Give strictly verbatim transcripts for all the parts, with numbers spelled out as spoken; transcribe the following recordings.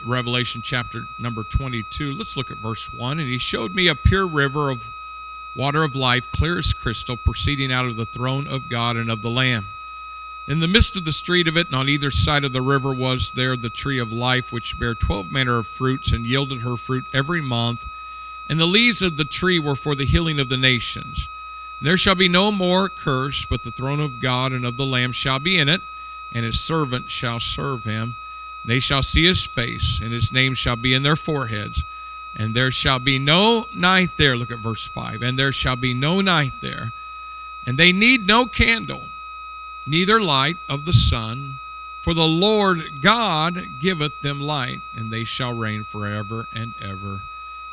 Revelation chapter number twenty-two. Let's look at verse one. And he showed me a pure river of water of life, clear as crystal, proceeding out of the throne of God and of the Lamb. In the midst of the street of it, and on either side of the river, was there the tree of life, which bare twelve manner of fruits, and yielded her fruit every month. And the leaves of the tree were for the healing of the nations. And there shall be no more curse, but the throne of God and of the Lamb shall be in it, and his servants shall serve him. And they shall see his face, and his name shall be in their foreheads. And there shall be no night there. Look at verse five. And there shall be no night there. And they need no candle, neither light of the sun, for the Lord God giveth them light, and they shall reign forever and ever.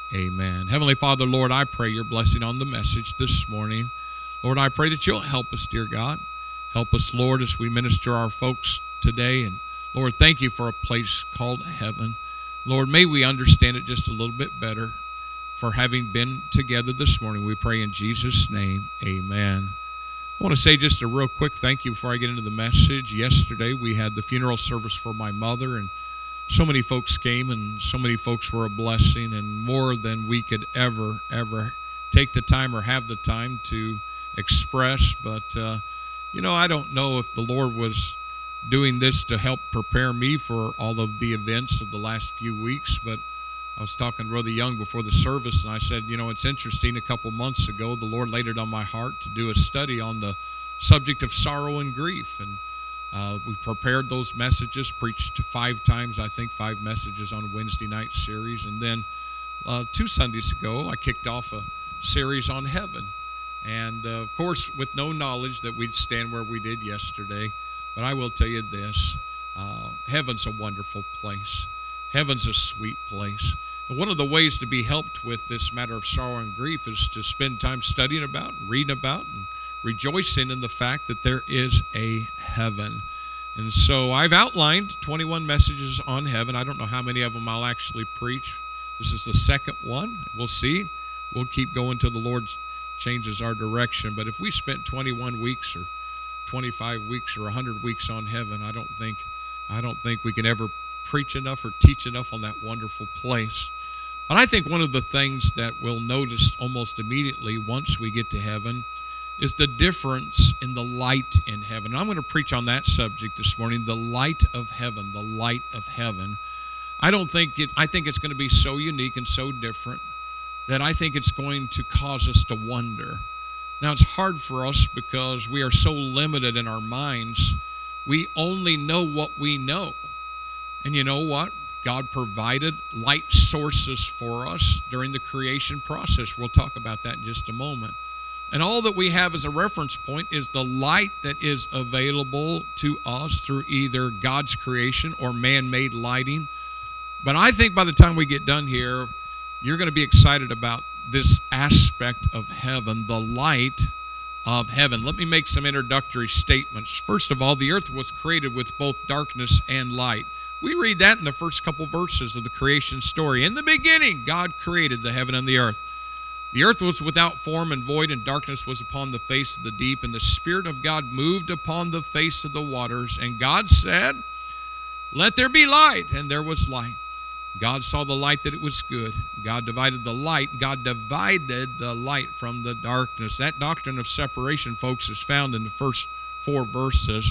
Amen. Heavenly Father, Lord, I pray your blessing on the message this morning. Lord, I pray that you'll help us, dear God. Help us, Lord, as we minister our folks today. And Lord, thank you for a place called heaven. Lord, may we understand it just a little bit better for having been together this morning. We pray in Jesus' name, amen. I want to say just a real quick thank you before I get into the message. Yesterday we had the funeral service for my mother, and so many folks came, and so many folks were a blessing, and more than we could ever, ever take the time or have the time to express. But, uh, you know, I don't know if the Lord was doing this to help prepare me for all of the events of the last few weeks, but I was talking to Brother Young before the service, and I said, you know, it's interesting. A couple months ago, the Lord laid it on my heart to do a study on the subject of sorrow and grief, and uh, we prepared those messages, preached five times, I think, five messages on a Wednesday night series, and then uh, two Sundays ago, I kicked off a series on heaven, and uh, of course, with no knowledge that we'd stand where we did yesterday. But I will tell you this, uh, heaven's a wonderful place. Heaven's a sweet place. And one of the ways to be helped with this matter of sorrow and grief is to spend time studying about, reading about, and rejoicing in the fact that there is a heaven. And so I've outlined twenty-one messages on heaven. I don't know how many of them I'll actually preach. This is the second one. We'll see. We'll keep going till the Lord changes our direction. But if we spent twenty-one weeks or twenty-five weeks or one hundred weeks on heaven, I don't think I don't think we can ever preach enough or teach enough on that wonderful place. But I think one of the things that we'll notice almost immediately once we get to heaven is the difference in the light in heaven. And I'm going to preach on that subject this morning, the light of heaven, the light of heaven. I don't think it I think it's going to be so unique and so different that I think it's going to cause us to wonder. Now, it's hard for us because we are so limited in our minds. We only know what we know. And you know what? God provided light sources for us during the creation process. We'll talk about that in just a moment. And all that we have as a reference point is the light that is available to us through either God's creation or man-made lighting. But I think by the time we get done here, you're going to be excited about this aspect of heaven, the light of heaven. Let me make some introductory statements. First of all, the earth was created with both darkness and light. We read that in the first couple verses of the creation story. In the beginning, God created the heaven and the earth. The earth was without form and void, and darkness was upon the face of the deep, and the Spirit of God moved upon the face of the waters. And God said, "Let there be light," and there was light. God saw the light that it was good. God divided the light. God divided the light from the darkness. That doctrine of separation, folks, is found in the first four verses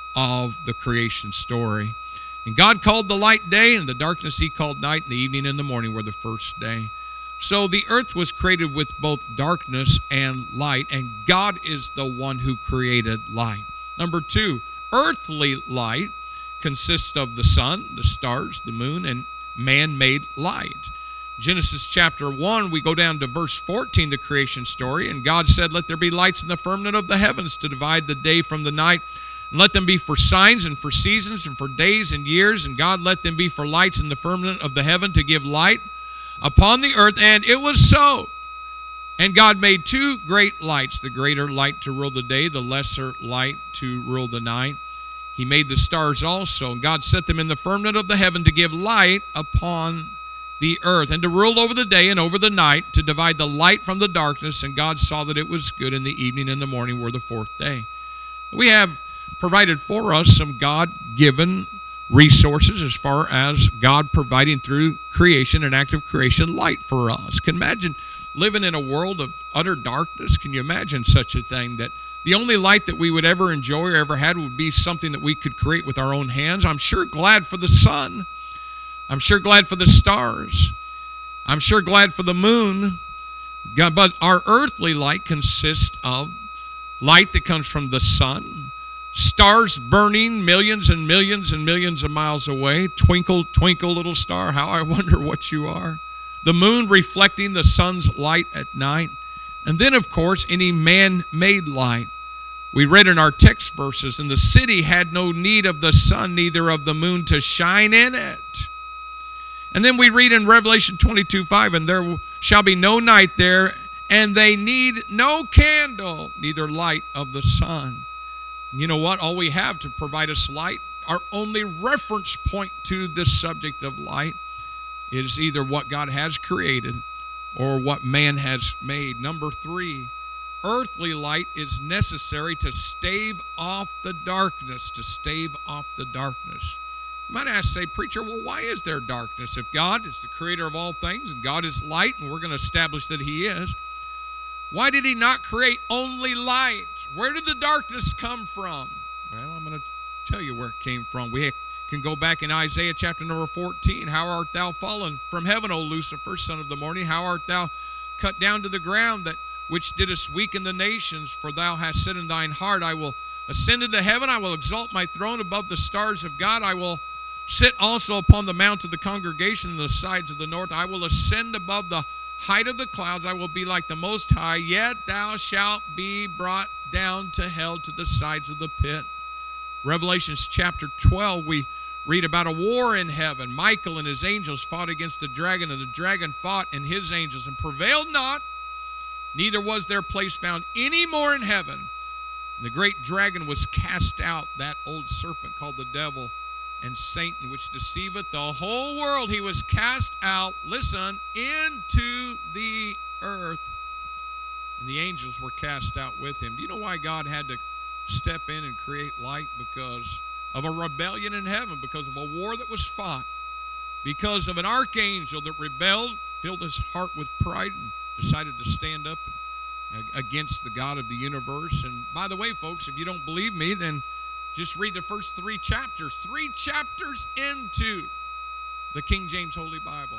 of the creation story. And God called the light day, and the darkness he called night, and the evening and the morning were the first day. So the earth was created with both darkness and light, and God is the one who created light. Number two, earthly light consists of the sun, the stars, the moon, and man-made light. Genesis chapter one, we go down to verse fourteen, the creation story, and God said, "Let there be lights in the firmament of the heavens to divide the day from the night, and let them be for signs and for seasons and for days and years, and God let them be for lights in the firmament of the heaven to give light upon the earth, and it was so. And God made two great lights, the greater light to rule the day, the lesser light to rule the night. He made the stars also, and God set them in the firmament of the heaven to give light upon the earth, and to rule over the day and over the night, to divide the light from the darkness. And God saw that it was good, and the evening and the morning were the fourth day." We have provided for us some God-given resources as far as God providing through creation, an act of creation, light for us. Can you imagine living in a world of utter darkness? Can you imagine such a thing, that the only light that we would ever enjoy or ever had would be something that we could create with our own hands? I'm sure glad for the sun. I'm sure glad for the stars. I'm sure glad for the moon. God, but our earthly light consists of light that comes from the sun, stars burning millions and millions and millions of miles away. Twinkle, twinkle, little star, how I wonder what you are. The moon reflecting the sun's light at night. And then, of course, any man-made light. We read in our text verses, and the city had no need of the sun, neither of the moon to shine in it. And then we read in Revelation twenty-two five, and there shall be no night there, and they need no candle, neither light of the sun. You know what? All we have to provide us light, our only reference point to this subject of light, is either what God has created or what man has made. Number three, earthly light is necessary to stave off the darkness, to stave off the darkness. You might ask, say, preacher, well, why is there darkness? If God is the creator of all things and God is light, and we're going to establish that he is, why did he not create only light? Where did the darkness come from? Well, I'm going to tell you where it came from. We can go back in Isaiah chapter number fourteen. How art thou fallen from heaven, O Lucifer, son of the morning? How art thou cut down to the ground, that which didst weaken the nations? For thou hast said in thine heart, I will ascend into heaven, I will exalt my throne above the stars of God, I will sit also upon the mount of the congregation in the sides of the north, I will ascend above the height of the clouds, I will be like the Most High, yet thou shalt be brought down to hell, to the sides of the pit. Revelations chapter twelve, we read about a war in heaven. Michael and his angels fought against the dragon, and the dragon fought and his angels and prevailed not, neither was their place found any more in heaven. And the great dragon was cast out, that old serpent called the devil and Satan, which deceiveth the whole world. He was cast out, listen, into the earth, and the angels were cast out with him. Do you know why God had to step in and create light? Because of a rebellion in heaven, because of a war that was fought, because of an archangel that rebelled, filled his heart with pride, and decided to stand up against the God of the universe. And by the way, folks, if you don't believe me, then just read the first three chapters, three chapters into the King James Holy Bible.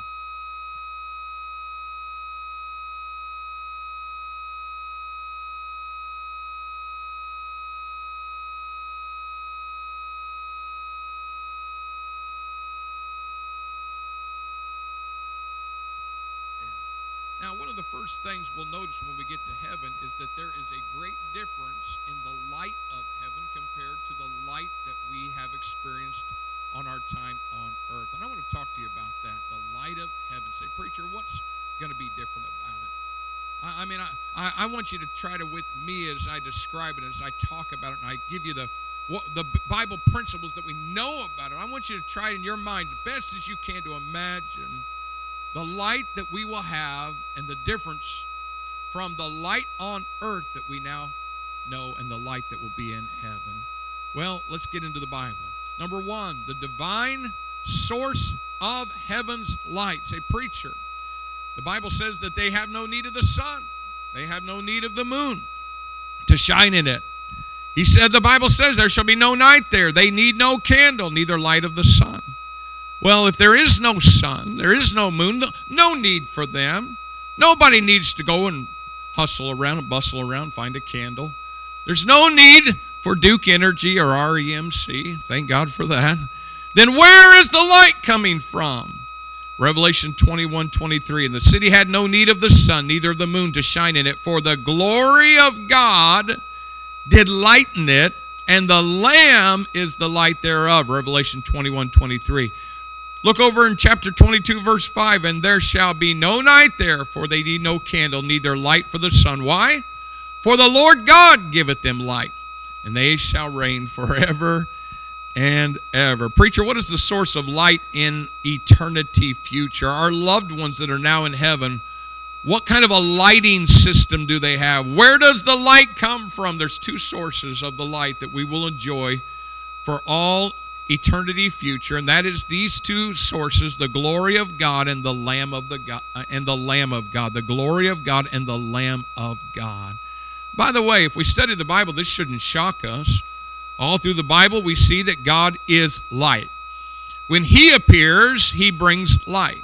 Now, one of the first things we'll notice when we get to heaven is that there is a great difference in the light of heaven compared to the light that we have experienced on our time on earth. And I want to talk to you about that, the light of heaven. Say, preacher, what's going to be different about it? I, I mean, I, I, I want you to try to, with me as I describe it, as I talk about it, and I give you the, what, the Bible principles that we know about it. I want you to try in your mind, the best as you can, to imagine the light that we will have and the difference from the light on earth that we now know and the light that will be in heaven. Well, let's get into the Bible. Number one, the divine source of heaven's light. Say, preacher, the Bible says that they have no need of the sun. They have no need of the moon to shine in it. He said, the Bible says there shall be no night there. They need no candle, neither light of the sun. Well, if there is no sun, there is no moon, no need for them. Nobody needs to go and hustle around and bustle around, find a candle. There's no need for Duke Energy or R E M C. Thank God for that. Then where is the light coming from? Revelation twenty-one twenty-three, and the city had no need of the sun, neither of the moon to shine in it, for the glory of God did lighten it, and the Lamb is the light thereof. Revelation twenty-one twenty-three. Look over in chapter twenty-two, verse five, and there shall be no night there, for they need no candle, neither light for the sun. Why? For the Lord God giveth them light, and they shall reign forever and ever. Preacher, what is the source of light in eternity future? Our loved ones that are now in heaven, what kind of a lighting system do they have? Where does the light come from? There's two sources of the light that we will enjoy for all eternity future, and that is these two sources, the glory of God and the Lamb of the God, and the Lamb of God, the glory of God and the Lamb of God. By the way, if we study the Bible, this shouldn't shock us. All through the Bible, we see that God is light. When he appears, he brings light.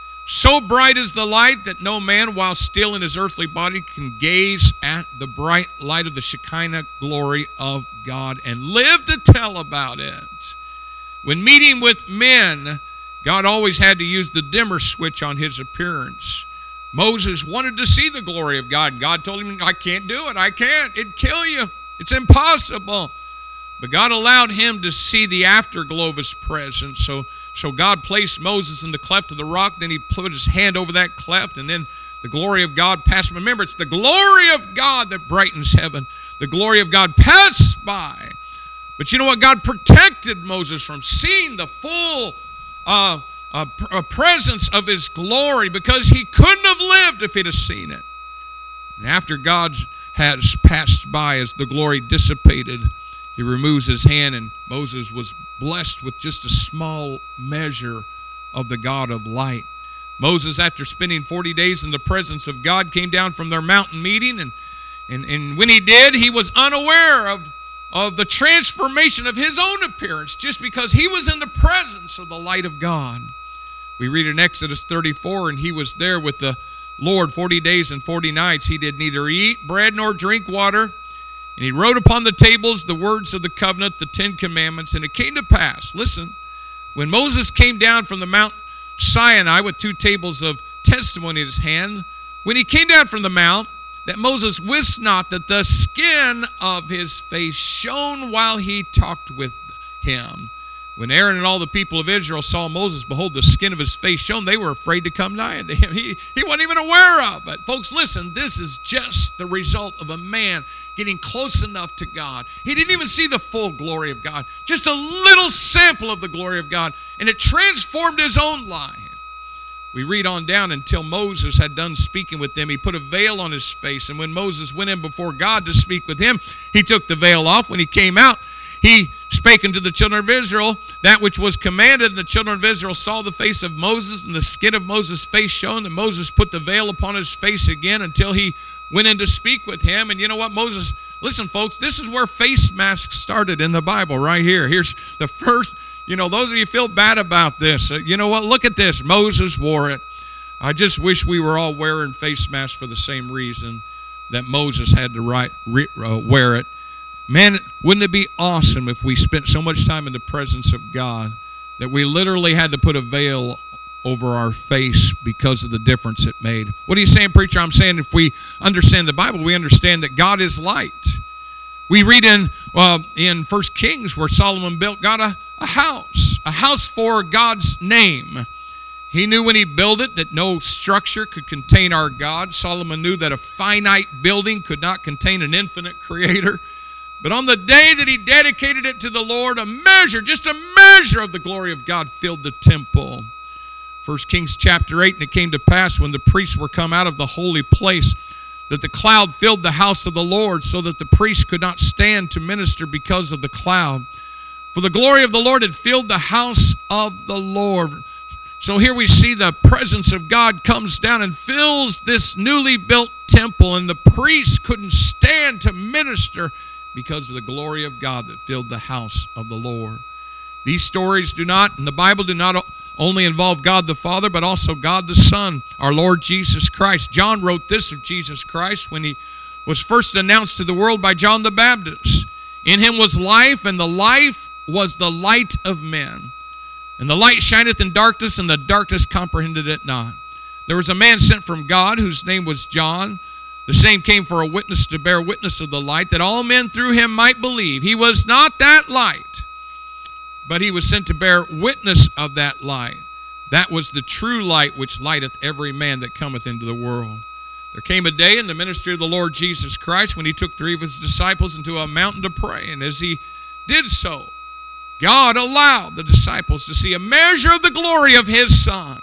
So bright is the light that no man, while still in his earthly body, can gaze at the bright light of the Shekinah glory of God and live to tell about it. When meeting with men, God always had to use the dimmer switch on his appearance. Moses wanted to see the glory of God. God told him, I can't do it. I can't. It'd kill you. It's impossible. But God allowed him to see the afterglow of his presence. So, so God placed Moses in the cleft of the rock. Then he put his hand over that cleft. And then the glory of God passed. Remember, it's the glory of God that brightens heaven. The glory of God passed by. But you know what? God protected Moses from seeing the full uh, uh, presence of his glory, because he couldn't have lived if he'd have seen it. And after God has passed by, as the glory dissipated, he removes his hand, and Moses was blessed with just a small measure of the God of light. Moses, after spending forty days in the presence of God, came down from their mountain meeting, and, and, and when he did, he was unaware of, of the transformation of his own appearance, just because he was in the presence of the light of God. We read in Exodus thirty-four, and he was there with the Lord forty days and forty nights. He did neither eat bread nor drink water. And he wrote upon the tables the words of the covenant, the Ten Commandments. And it came to pass, listen, when Moses came down from the Mount Sinai with two tables of testimony in his hand, when he came down from the mount, that Moses wist not that the skin of his face shone while he talked with him. When Aaron and all the people of Israel saw Moses, behold, the skin of his face shone, they were afraid to come nigh unto him. He, he wasn't even aware of it. Folks, listen, this is just the result of a man getting close enough to God. He didn't even see the full glory of God, just a little sample of the glory of God, and it transformed his own life. We read on down, until Moses had done speaking with them, he put a veil on his face, and when Moses went in before God to speak with him, he took the veil off. When he came out, he spake unto the children of Israel that which was commanded, and the children of Israel saw the face of Moses, and the skin of Moses' face shone, and Moses put the veil upon his face again until he went in to speak with him. And you know what, Moses, listen, folks, this is where face masks started in the Bible, right here. Here's the first, you know, those of you feel bad about this, uh, you know what, look at this. Moses wore it. I just wish we were all wearing face masks for the same reason that Moses had to write, re, uh, wear it. Man, wouldn't it be awesome if we spent so much time in the presence of God that we literally had to put a veil over our face because of the difference it made? What are you saying, preacher? I'm saying if we understand the Bible, we understand that God is light. We read in uh, in First Kings where Solomon built God a, a house, a house for God's name. He knew when he built it that no structure could contain our God. Solomon knew that a finite building could not contain an infinite creator. But on the day that he dedicated it to the Lord, a measure, just a measure of the glory of God filled the temple. First Kings chapter eight, and it came to pass when the priests were come out of the holy place, that the cloud filled the house of the Lord, so that the priests could not stand to minister because of the cloud. For the glory of the Lord had filled the house of the Lord. So here we see the presence of God comes down and fills this newly built temple, and the priests couldn't stand to minister because of the glory of God that filled the house of the Lord. These stories do not, in the Bible, do not only involve God the Father, but also God the Son, our Lord Jesus Christ. John wrote this of Jesus Christ when he was first announced to the world by John the Baptist. In him was life, and the life was the light of men. And the light shineth in darkness, and the darkness comprehended it not. There was a man sent from God, whose name was John. The same came for a witness to bear witness of the light, that all men through him might believe. He was not that light, but he was sent to bear witness of that light. That was the true light which lighteth every man that cometh into the world. There came a day in the ministry of the Lord Jesus Christ when he took three of his disciples into a mountain to pray. And as he did so, God allowed the disciples to see a measure of the glory of his Son.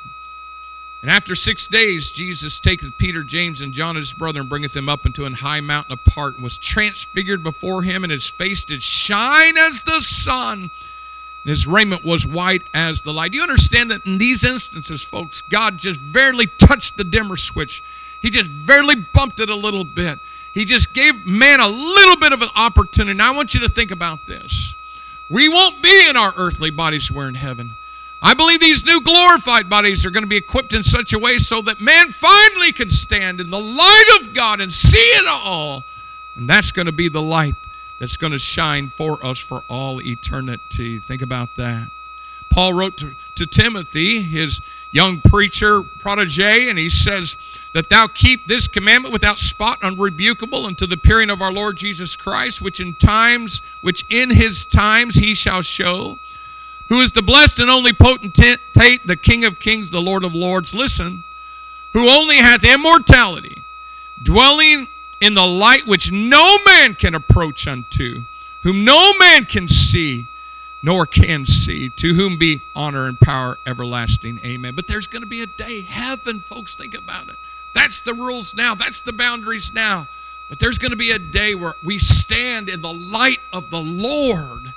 And after six days, Jesus taketh Peter, James, and John his brother, and bringeth them up into an high mountain apart, and was transfigured before him, and his face did shine as the sun. and his raiment was white as the light. Do you understand that in these instances, folks, God just barely touched the dimmer switch. He just barely bumped it a little bit. He just gave man a little bit of an opportunity. Now, I want you to think about this. We won't be in our earthly bodies we're in heaven. I believe these new glorified bodies are going to be equipped in such a way so that man finally can stand in the light of God and see it all. And that's going to be the light that's going to shine for us for all eternity. Think about that. Paul wrote to, to Timothy, his young preacher protege, and he says that thou keep this commandment without spot, unrebukable, unto the appearing of our Lord Jesus Christ, which in times, which in his times he shall show, who is the blessed and only potentate, the King of kings, the Lord of lords. Listen, who only hath immortality, dwelling in the light which no man can approach unto, whom no man can see, nor can see, to whom be honor and power everlasting. Amen. But there's going to be a day, heaven, folks, think about it. That's the rules now. That's the boundaries now. But there's going to be a day where we stand in the light of the Lord.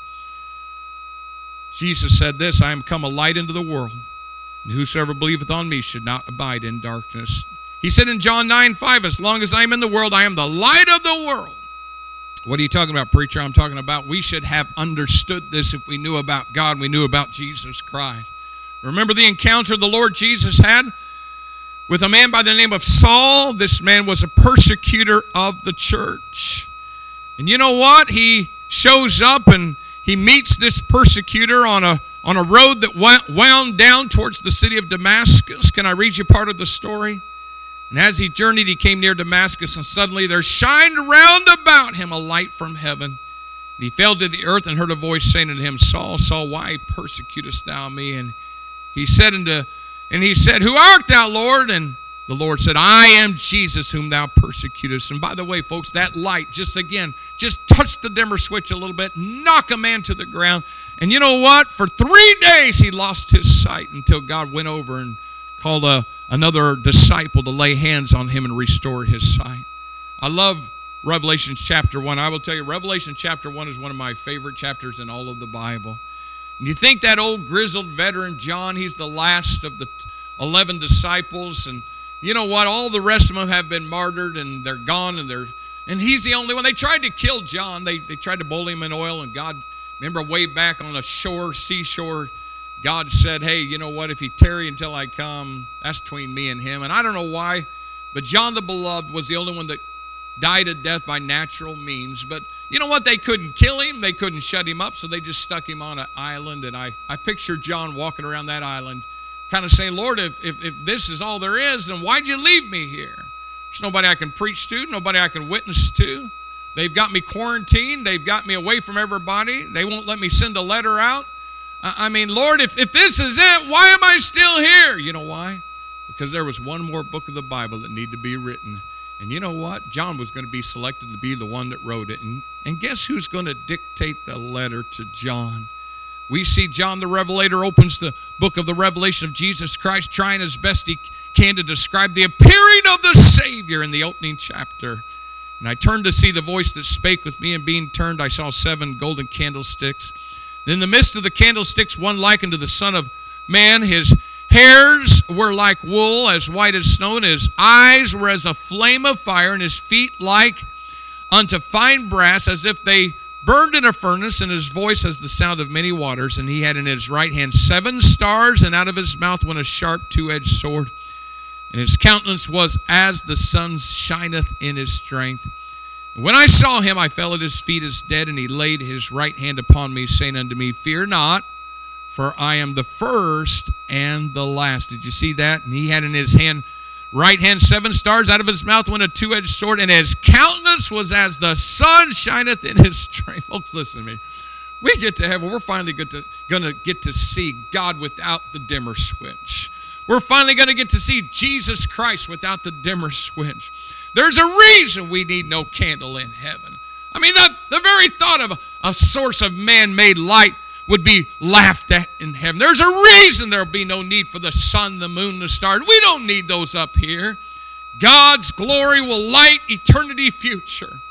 Jesus said this, I am come a light into the world, and whosoever believeth on me should not abide in darkness. He said in John nine five, as long as I am in the world, I am the light of the world. What are you talking about, preacher? I'm talking about we should have understood this if we knew about God and we knew about Jesus Christ. Remember the encounter the Lord Jesus had with a man by the name of Saul? This man was a persecutor of the church. And you know what? He shows up and he meets this persecutor on a, on a road that wound down towards the city of Damascus. Can I read you part of the story? And as he journeyed, he came near Damascus, and suddenly there shined round about him a light from heaven. And he fell to the earth and heard a voice saying unto him, Saul, Saul, why persecutest thou me? And he said unto, and he said, Who art thou, Lord? And the Lord said, I am Jesus whom thou persecutest. And by the way, folks, that light, just again, just touch the dimmer switch a little bit, knock a man to the ground. And you know what? For three days he lost his sight until God went over and called a, another disciple to lay hands on him and restore his sight. I love Revelation chapter one. I will tell you, Revelation chapter one is one of my favorite chapters in all of the Bible. And you think that old grizzled veteran John, he's the last of the eleven disciples, and you know what? All the rest of them have been martyred, and they're gone, and they're and he's the only one. They tried to kill John. They they tried to boil him in oil, and God, remember way back on the shore, seashore, God said, hey, you know what? If he tarry until I come, that's between me and him. And I don't know why, but John the Beloved was the only one that died a death by natural means. But you know what? They couldn't kill him. They couldn't shut him up, so they just stuck him on an island. And I, I picture John walking around that island, kind of saying, Lord, if, if, if this is all there is, then why'd you leave me here? There's nobody I can preach to, nobody I can witness to. They've got me quarantined. They've got me away from everybody. They won't let me send a letter out. I mean, Lord, if, if this is it, why am I still here? You know why? Because there was one more book of the Bible that needed to be written. And you know what? John was going to be selected to be the one that wrote it. And, and guess who's going to dictate the letter to John? We see John the Revelator opens the book of the Revelation of Jesus Christ, trying as best he can to describe the appearing of the Savior in the opening chapter. And I turned to see the voice that spake with me, and being turned, I saw seven golden candlesticks. And in the midst of the candlesticks, one like unto the Son of Man. His hairs were like wool, as white as snow, and his eyes were as a flame of fire, and his feet like unto fine brass, as if they burned in a furnace, and his voice as the sound of many waters. And he had in his right hand seven stars, and out of his mouth went a sharp two-edged sword. And his countenance was as the sun shineth in his strength. And when I saw him, I fell at his feet as dead, and he laid his right hand upon me, saying unto me, Fear not, for I am the first and the last. Did you see that? And he had in his hand, right hand, seven stars. Out of his mouth went a two-edged sword, and his countenance was as the sun shineth in his strength. Folks, listen to me. We get to heaven, we're finally going to get to see God without the dimmer switch. We're finally going to get to see Jesus Christ without the dimmer switch. There's a reason we need no candle in heaven. I mean, the, the very thought of a, a source of man-made light would be laughed at in heaven. There's a reason there'll be no need for the sun, the moon, the stars. We don't need those up here. God's glory will light eternity future.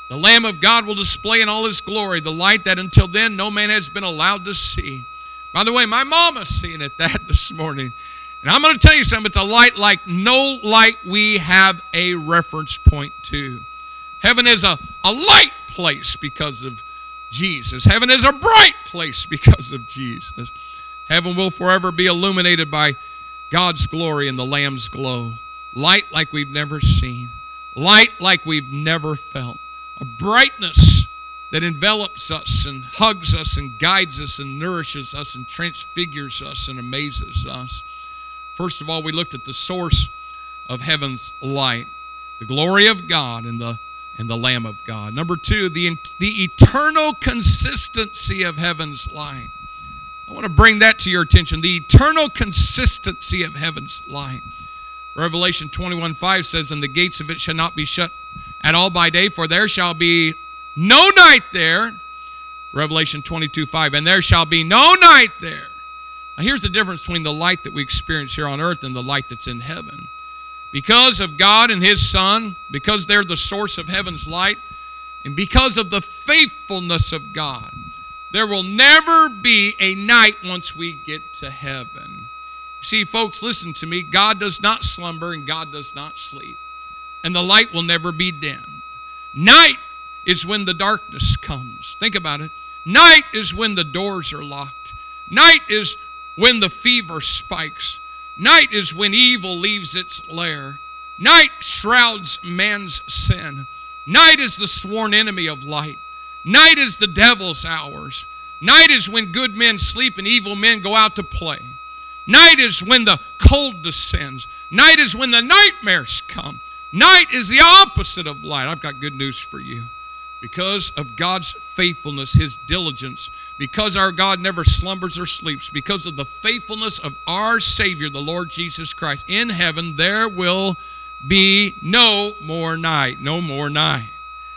The Lamb of God will display in all his glory the light that until then no man has been allowed to see. By the way, my mama's seeing it that this morning. And I'm going to tell you something. It's a light like no light we have a reference point to. Heaven is a, a light place because of Jesus. Heaven is a bright place because of Jesus. Heaven will forever be illuminated by God's glory and the Lamb's glow. Light like we've never seen. Light like we've never felt. A brightness that envelops us and hugs us and guides us and nourishes us and transfigures us and amazes us. First of all, we looked at the source of heaven's light, the glory of God and the and the Lamb of God. Number two, the, the eternal consistency of heaven's light. I want to bring that to your attention, the eternal consistency of heaven's light. Revelation twenty-one five says, and the gates of it shall not be shut at all by day, for there shall be no night there. Revelation twenty-two five, and there shall be no night there. Now here's the difference between the light that we experience here on earth and the light that's in heaven. Because of God and his Son, because they're the source of heaven's light, and because of the faithfulness of God, there will never be a night once we get to heaven. See, folks, listen to me. God does not slumber and God does not sleep. And the light will never be dim. Night is when the darkness comes. Think about it. Night is when the doors are locked. Night is when the fever spikes. Night is when evil leaves its lair. Night shrouds man's sin. Night is the sworn enemy of light. Night is the devil's hours. Night is when good men sleep and evil men go out to play. Night is when the cold descends. Night is when the nightmares come. Night is the opposite of light. I've got good news for you. Because of God's faithfulness, his diligence, because our God never slumbers or sleeps, because of the faithfulness of our Savior, the Lord Jesus Christ, in heaven there will be no more night, no more night.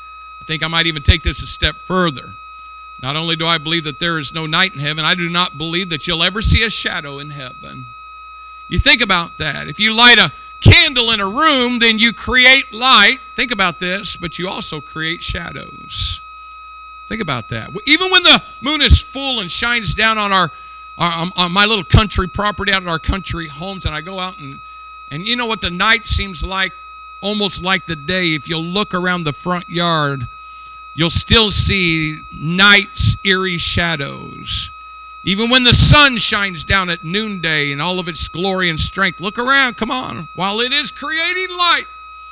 I think I might even take this a step further. Not only do I believe that there is no night in heaven, I do not believe that you'll ever see a shadow in heaven. You think about that. If you light a candle in a room, then you create light. Think about this, but you also create shadows. Think about that. Even when the moon is full and shines down on our, our on my little country property out at our country homes, and I go out and and you know what the night seems like, almost like the day. If you'll look around the front yard, you'll still see night's eerie shadows. Even when the sun shines down at noonday in all of its glory and strength, look around, come on. While it is creating light,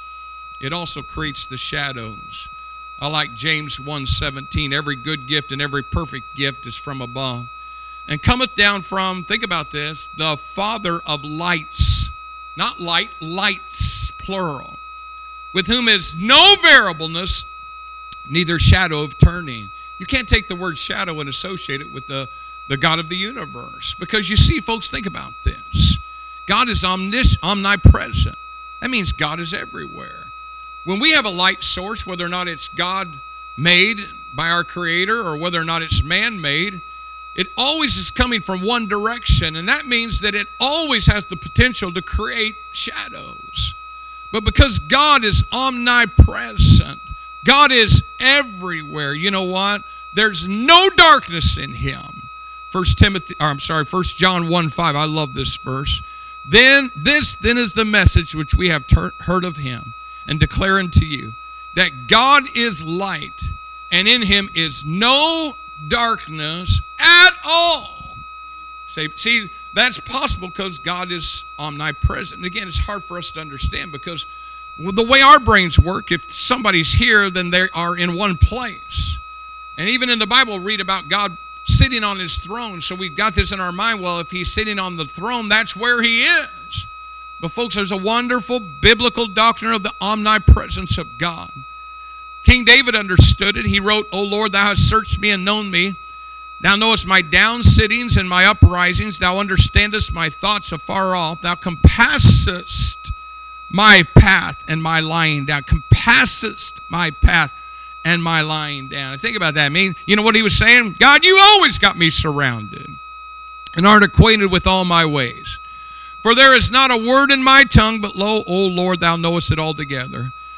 it also creates the shadows. I like James one seventeen, every good gift and every perfect gift is from above, and cometh down from, think about this, the Father of lights. Not light, lights, plural. With whom is no variableness, neither shadow of turning. You can't take the word shadow and associate it with the the God of the universe. Because you see, folks, think about this. God is omnis- omnipresent. That means God is everywhere. When we have a light source, whether or not it's God-made by our Creator or whether or not it's man-made, it always is coming from one direction. And that means that it always has the potential to create shadows. But because God is omnipresent, God is everywhere, you know what? There's no darkness in him. First Timothy, or I'm sorry, First John one five. I love this verse. Then this then is the message which we have ter- heard of him and declare unto you, that God is light, and in him is no darkness at all. See, see that's possible because God is omnipresent. And again, it's hard for us to understand because with the way our brains work, if somebody's here, then they are in one place. And even in the Bible, read about God sitting on his throne. So we've got this in our mind. Well, if he's sitting on the throne, that's where he is. But folks, there's a wonderful biblical doctrine of the omnipresence of God. King David understood it. He wrote, O Lord, thou hast searched me and known me. Thou knowest my downsittings and my uprisings. Thou understandest my thoughts afar off. Thou compassest my path and my lying down. Compassest my path and my lying down. Think about that. I mean, you know what he was saying? God, you always got me surrounded and art acquainted with all my ways. For there is not a word in my tongue, but lo, O Lord, thou knowest it altogether.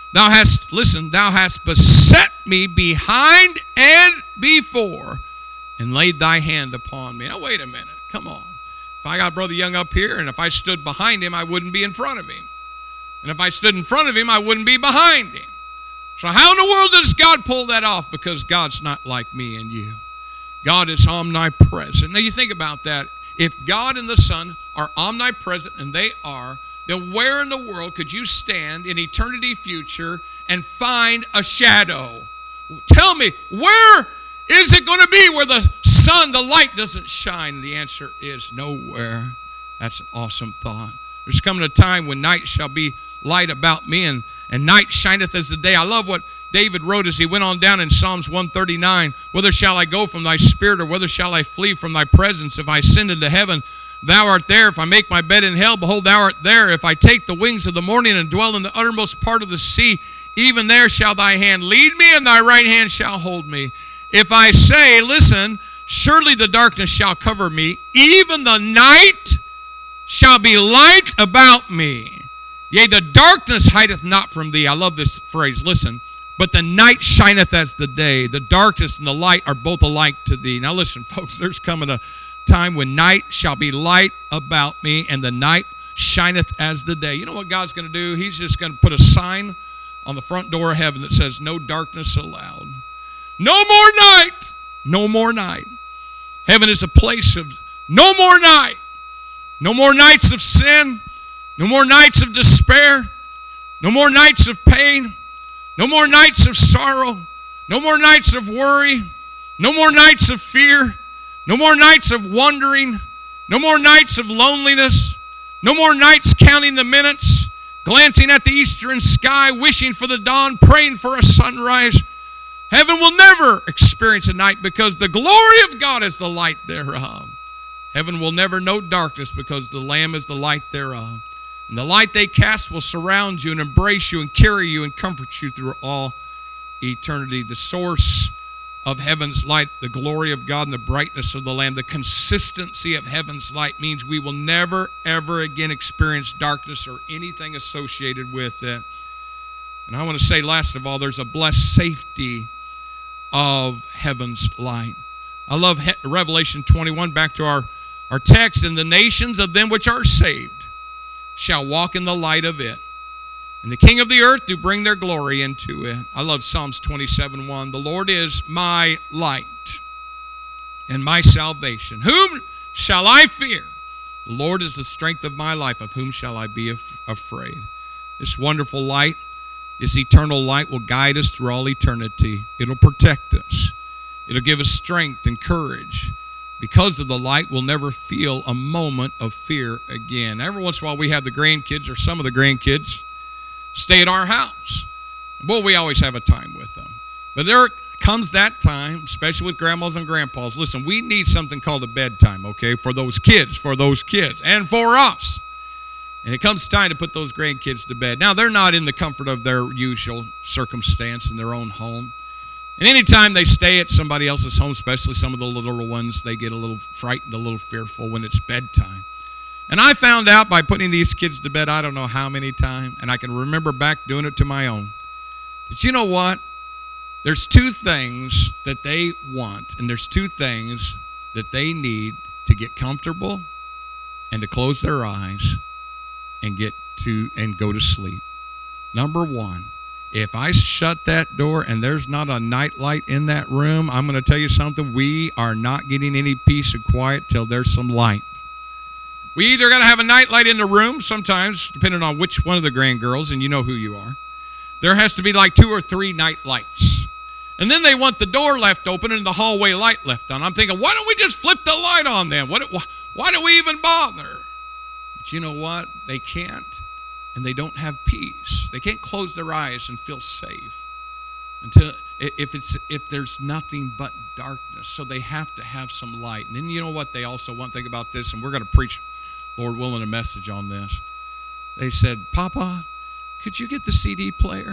Thou hast, listen, thou hast beset me behind and before, and laid thy hand upon me. Now, wait a minute. Come on. If I got Brother Young up here, and if I stood behind him, I wouldn't be in front of him. And if I stood in front of him, I wouldn't be behind him. So how in the world does God pull that off? Because God's not like me and you. God is omnipresent. Now, you think about that. If God and the Son are omnipresent, and they are, then where in the world could you stand in eternity future and find a shadow? Tell me, where is it going to be where the sun, the light doesn't shine? And the answer is nowhere. That's an awesome thought. There's coming a time when night shall be light about me, and, and night shineth as the day. I love what David wrote as he went on down in Psalms one thirty-nine. Whither shall I go from thy spirit, or whither shall I flee from thy presence? If I ascend into heaven, thou art there. If I make my bed in hell, behold, thou art there. If I take the wings of the morning and dwell in the uttermost part of the sea, even there shall thy hand lead me, and thy right hand shall hold me. If I say, listen, surely the darkness shall cover me, even the night shall be light about me. Yea, the darkness hideth not from thee. I love this phrase. Listen. But the night shineth as the day. The darkness and the light are both alike to thee. Now listen, folks, there's coming a time when night shall be light about me, and the night shineth as the day. You know what God's going to do? He's just going to put a sign on the front door of heaven that says, no darkness allowed. No more night. No more night. Heaven is a place of no more night. No more nights of sin. No more nights of despair. No more nights of pain. No more nights of sorrow. No more nights of worry. No more nights of fear. No more nights of wondering. No more nights of loneliness. No more nights counting the minutes, glancing at the eastern sky, wishing for the dawn, praying for a sunrise. Heaven will never experience a night because the glory of God is the light thereof. Heaven will never know darkness because the Lamb is the light thereof. And the light they cast will surround you and embrace you and carry you and comfort you through all eternity. The source of heaven's light, the glory of God and the brightness of the Lamb, the consistency of heaven's light means we will never, ever again experience darkness or anything associated with it. And I want to say, last of all, there's a blessed safety of heaven's light. I love Revelation twenty-one, back to our, our text. And the nations of them which are saved shall walk in the light of it. And the King of the earth do bring their glory into it. I love Psalms twenty-seven one. The Lord is my light and my salvation. Whom shall I fear? The Lord is the strength of my life. Of whom shall I be af- afraid? This wonderful light, this eternal light will guide us through all eternity. It'll protect us. It'll give us strength and courage. Because of the light, we'll never feel a moment of fear again. Every once in a while, we have the grandkids, or some of the grandkids, stay at our house. Boy, we always have a time with them. But there comes that time, especially with grandmas and grandpas. Listen, we need something called a bedtime, okay, for those kids, for those kids, and for us. And it comes time to put those grandkids to bed. Now, they're not in the comfort of their usual circumstance in their own home. And anytime they stay at somebody else's home, especially some of the little ones, they get a little frightened, a little fearful when it's bedtime. And I found out by putting these kids to bed, I don't know how many times, and I can remember back doing it to my own, that you know what? There's two things that they want, and there's two things that they need to get comfortable and to close their eyes and get to and go to sleep. Number one, if I shut that door and there's not a nightlight in that room, I'm going to tell you something. We are not getting any peace and quiet till there's some light. We either got to have a nightlight in the room, sometimes, depending on which one of the grand girls, and you know who you are. There has to be like two or three night lights. And then they want the door left open and the hallway light left on. I'm thinking, why don't we just flip the light on then? What, why do we even bother? But you know what? They can't. And they don't have peace. They can't close their eyes and feel safe until if it's if there's nothing but darkness. So they have to have some light. And then you know what they also want? Think about this, and we're going to preach, Lord willing, a message on this. They said, Papa, could you get the C D player?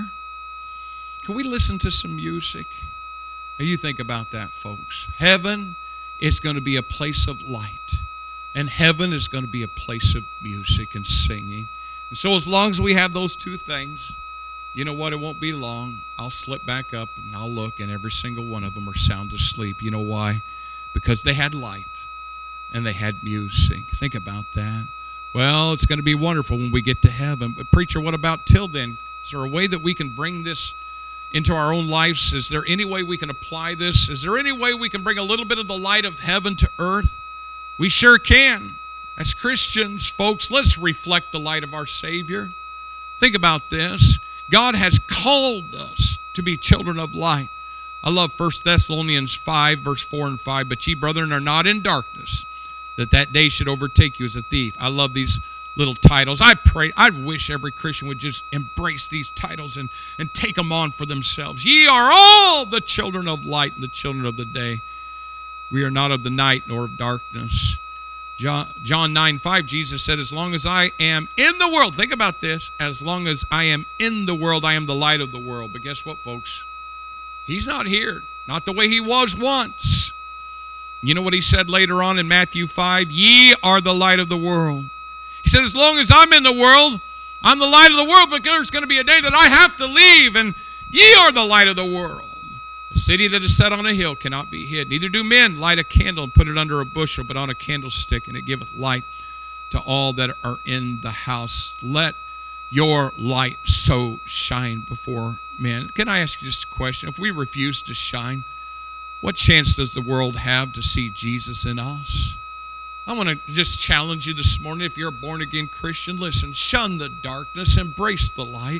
Can we listen to some music? Now you think about that, folks. Heaven is going to be a place of light. And heaven is going to be a place of music and singing. And so as long as we have those two things, you know what? It won't be long. I'll slip back up and I'll look, and every single one of them are sound asleep. You know why? Because they had light and they had music. Think about that. Well, it's going to be wonderful when we get to heaven. But preacher, what about till then? Is there a way that we can bring this into our own lives? Is there any way we can apply this? Is there any way we can bring a little bit of the light of heaven to earth? We sure can. As Christians, folks, let's reflect the light of our Savior. Think about this. God has called us to be children of light. I love First Thessalonians five, verse four and five. But ye, brethren, are not in darkness, that that day should overtake you as a thief. I love these little titles. I pray, I wish every Christian would just embrace these titles and, and take them on for themselves. Ye are all the children of light and the children of the day. We are not of the night nor of darkness. John, John nine five, Jesus said, as long as I am in the world, think about this, as long as I am in the world, I am the light of the world. But guess what, folks? He's not here, not the way he was once. You know what he said later on in Matthew five? Ye are the light of the world. He said, as long as I'm in the world, I'm the light of the world, but there's going to be a day that I have to leave, and ye are the light of the world. A city that is set on a hill cannot be hid. Neither do men light a candle and put it under a bushel, but on a candlestick, and it giveth light to all that are in the house. Let your light so shine before men. Can I ask you just a question? If we refuse to shine, what chance does the world have to see Jesus in us? I want to just challenge you this morning. If you're a born-again Christian, listen, shun the darkness, embrace the light.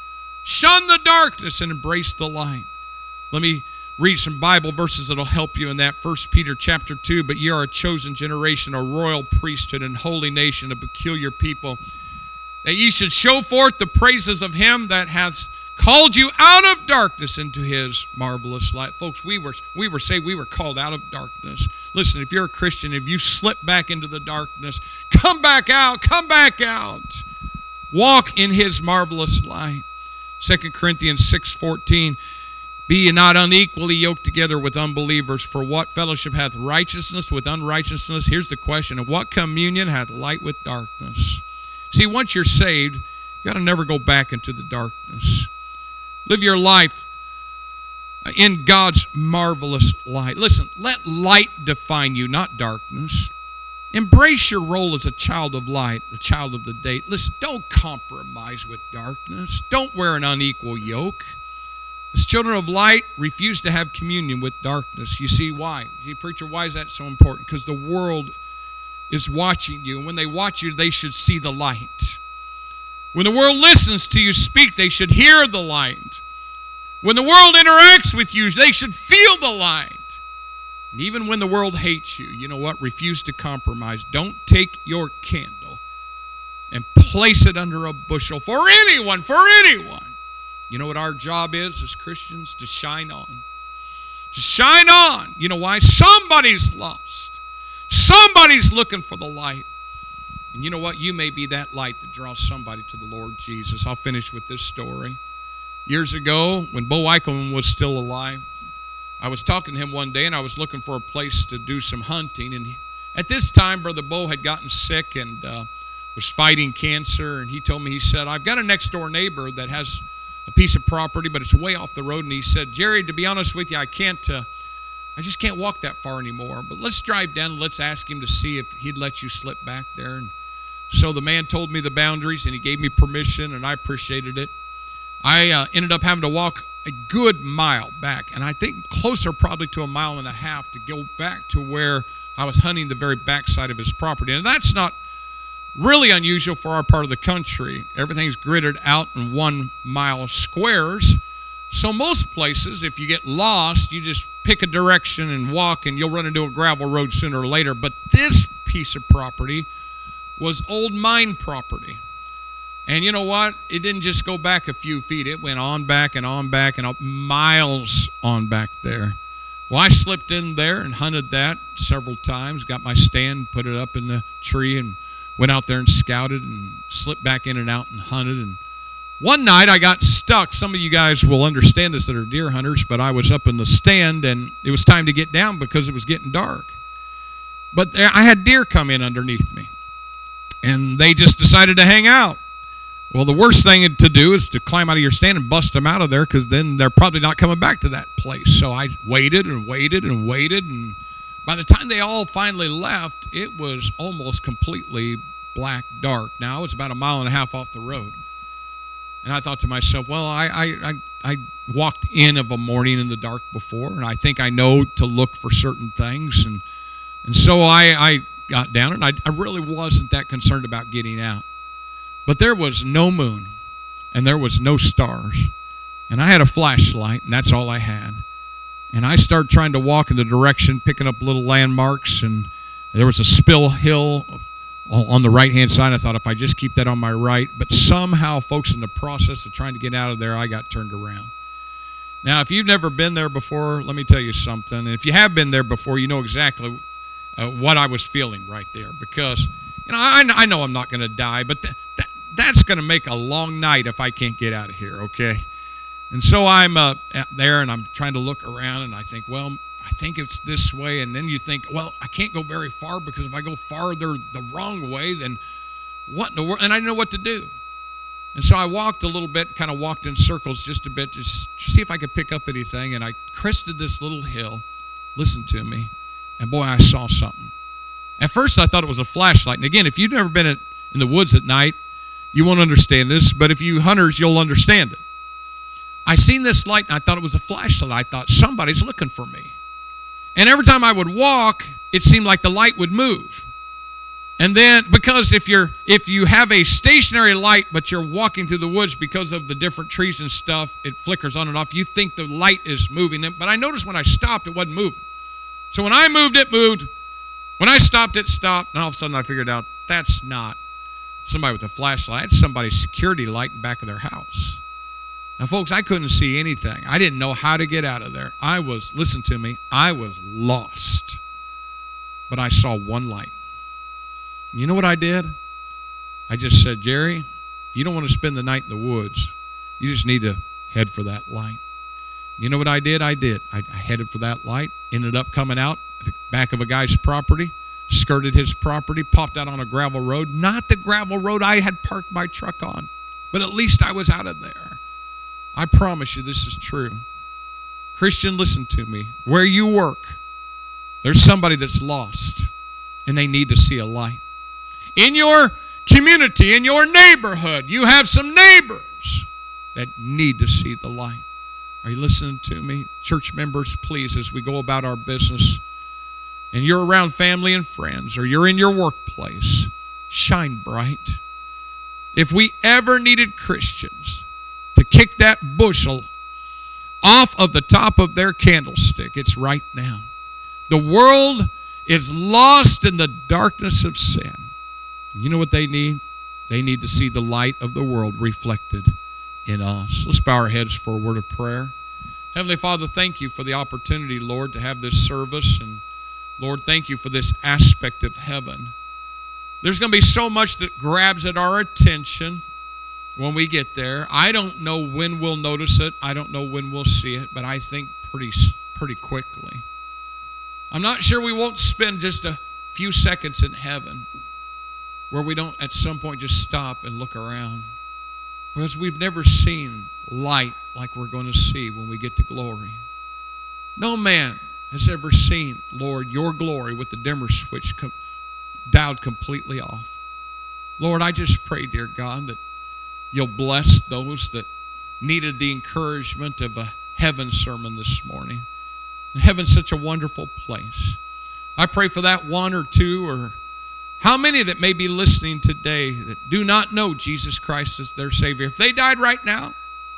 Shun the darkness and embrace the light. Let me read some Bible verses that will help you in that. First Peter chapter two, but ye are a chosen generation, a royal priesthood, and holy nation, a peculiar people, that ye should show forth the praises of him that hath called you out of darkness into his marvelous light. Folks, we were we were saved, we were called out of darkness. Listen, if you're a Christian, if you slip back into the darkness, come back out, come back out. Walk in his marvelous light. Second Corinthians six fourteen, be ye not unequally yoked together with unbelievers, for what fellowship hath righteousness with unrighteousness? Here's the question, and what communion hath light with darkness? See, once you're saved, you got to never go back into the darkness. Live your life in God's marvelous light. Listen, let light define you, not darkness. Embrace your role as a child of light, a child of the day. Listen, don't compromise with darkness. Don't wear an unequal yoke. As children of light, refuse to have communion with darkness. You see why? You preacher, why is that so important? Because the world is watching you, and when they watch you, they should see the light. When the world listens to you speak, they should hear the light. When the world interacts with you, they should feel the light. And even when the world hates you, you know what? Refuse to compromise. Don't take your candle and place it under a bushel for anyone, for anyone. You know what our job is as Christians? To shine on. To shine on. You know why? Somebody's lost. Somebody's looking for the light. And you know what? You may be that light that draws somebody to the Lord Jesus. I'll finish with this story. Years ago, when Bo Eichelman was still alive, I was talking to him one day, and I was looking for a place to do some hunting. And at this time, Brother Bo had gotten sick and uh, was fighting cancer. And he told me, he said, I've got a next-door neighbor that has a piece of property, but it's way off the road. And he said, Jerry, to be honest with you, I can't, uh, I just can't walk that far anymore. But let's drive down and let's ask him to see if he'd let you slip back there. And so the man told me the boundaries, and he gave me permission, and I appreciated it. I uh, ended up having to walk a good mile back, and I think closer probably to a mile and a half to go back to where I was hunting the very backside of his property. And that's not really unusual for our part of the country. Everything's gridded out in one mile squares. So most places, if you get lost, you just pick a direction and walk, and you'll run into a gravel road sooner or later. But this piece of property was old mine property. And you know what? It didn't just go back a few feet. It went on back and on back and up, miles on back there. Well, I slipped in there and hunted that several times, got my stand, put it up in the tree, and went out there and scouted and slipped back in and out and hunted. And one night I got stuck. Some of you guys will understand this that are deer hunters, but I was up in the stand, and it was time to get down because it was getting dark. But there, I had deer come in underneath me, and they just decided to hang out. Well, the worst thing to do is to climb out of your stand and bust them out of there, because then they're probably not coming back to that place. So I waited and waited and waited, and by the time they all finally left, it was almost completely black dark. Now, it was about a mile and a half off the road. And I thought to myself, well, I, I, I, I walked in of a morning in the dark before, and I think I know to look for certain things. And and so I, I got down, and I, I really wasn't that concerned about getting out. But there was no moon, and there was no stars. And I had a flashlight, and that's all I had. And I started trying to walk in the direction, picking up little landmarks, and there was a spill hill on the right-hand side. I thought, if I just keep that on my right. But somehow, folks, in the process of trying to get out of there, I got turned around. Now, if you've never been there before, let me tell you something. And if you have been there before, you know exactly uh, what I was feeling right there. Because, you know, I, I know I'm not going to die, but th- that, that's going to make a long night if I can't get out of here, okay? And so I'm uh, there, and I'm trying to look around, and I think, well, I think it's this way. And then you think, well, I can't go very far, because if I go farther the wrong way, then what in the world? And I didn't know what to do. And so I walked a little bit, kind of walked in circles just a bit, just to see if I could pick up anything. And I crested this little hill. Listen to me. And boy, I saw something. At first, I thought it was a flashlight. And again, if you've never been at, in the woods at night, you won't understand this. But if you hunters, you'll understand it. I seen this light, and I thought it was a flashlight. I thought, somebody's looking for me. And every time I would walk, it seemed like the light would move. And then, because if you're if you have a stationary light, but you're walking through the woods because of the different trees and stuff, it flickers on and off. You think the light is moving. But I noticed when I stopped, it wasn't moving. So when I moved, it moved. When I stopped, it stopped. And all of a sudden, I figured out that's not somebody with a flashlight. It's somebody's security light in the back of their house. Now, folks, I couldn't see anything. I didn't know how to get out of there. I was, listen to me, I was lost. But I saw one light. You know what I did? I just said, Jerry, if you don't want to spend the night in the woods, you just need to head for that light. You know what I did? I did. I, I headed for that light, ended up coming out at the back of a guy's property, skirted his property, popped out on a gravel road. Not the gravel road I had parked my truck on, but at least I was out of there. I promise you this is true. Christian, listen to me. Where you work, there's somebody that's lost, and they need to see a light. In your community, in your neighborhood, you have some neighbors that need to see the light. Are you listening to me? Church members, please, as we go about our business, and you're around family and friends, or you're in your workplace, shine bright. If we ever needed Christians to kick that bushel off of the top of their candlestick, it's right now. The world is lost in the darkness of sin. You know what they need? They need to see the light of the world reflected in us. Let's bow our heads for a word of prayer. Heavenly Father, thank you for the opportunity, Lord, to have this service. And Lord, thank you for this aspect of heaven. There's going to be so much that grabs at our attention when we get there. I don't know when we'll notice it. I don't know when we'll see it, but I think pretty, pretty quickly. I'm not sure we won't spend just a few seconds in heaven where we don't at some point just stop and look around, because we've never seen light like we're going to see when we get to glory. No man has ever seen, Lord, your glory with the dimmer switch com- dialed completely off. Lord, I just pray, dear God, that you'll bless those that needed the encouragement of a heaven sermon this morning. And heaven's such a wonderful place. I pray for that one or two, or how many that may be listening today that do not know Jesus Christ as their Savior. If they died right now,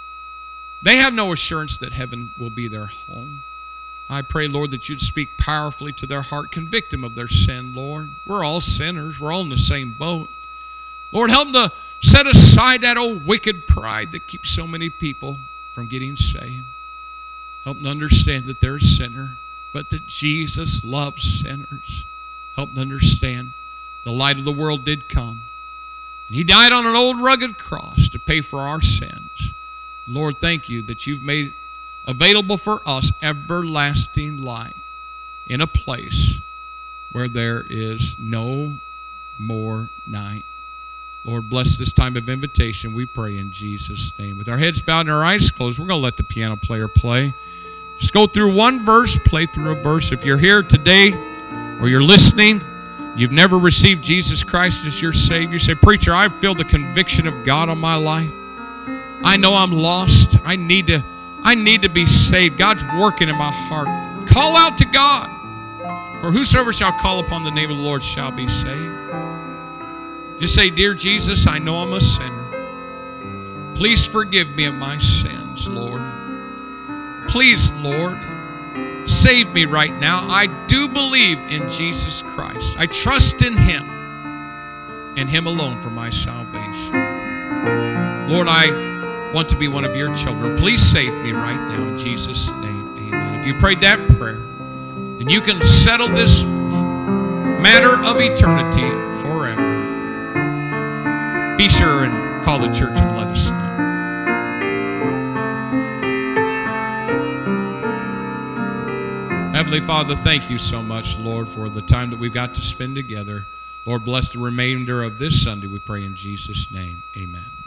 they have no assurance that heaven will be their home. I pray, Lord, that you'd speak powerfully to their heart. Convict them of their sin, Lord. We're all sinners. We're all in the same boat. Lord, help them to set aside that old wicked pride that keeps so many people from getting saved. Help them to understand that they're a sinner, but that Jesus loves sinners. Help them to understand the light of the world did come. And he died on an old rugged cross to pay for our sins. Lord, thank you that you've made available for us everlasting light in a place where there is no more night. Lord, bless this time of invitation, we pray in Jesus' name. With our heads bowed and our eyes closed, we're going to let the piano player play. Just go through one verse, play through a verse. If you're here today or you're listening, you've never received Jesus Christ as your Savior, you say, preacher, I feel the conviction of God on my life. I know I'm lost. I need to, I need to be saved. God's working in my heart. Call out to God. For whosoever shall call upon the name of the Lord shall be saved. Just say, dear Jesus, I know I'm a sinner. Please forgive me of my sins, Lord. Please, Lord, save me right now. I do believe in Jesus Christ. I trust in Him and Him alone for my salvation. Lord, I want to be one of your children. Please save me right now in Jesus' name. Amen. If you prayed that prayer, then you can settle this matter of eternity forever. Be sure and call the church and let us know. Heavenly Father, thank you so much, Lord, for the time that we've got to spend together. Lord, bless the remainder of this Sunday, we pray in Jesus' name. Amen.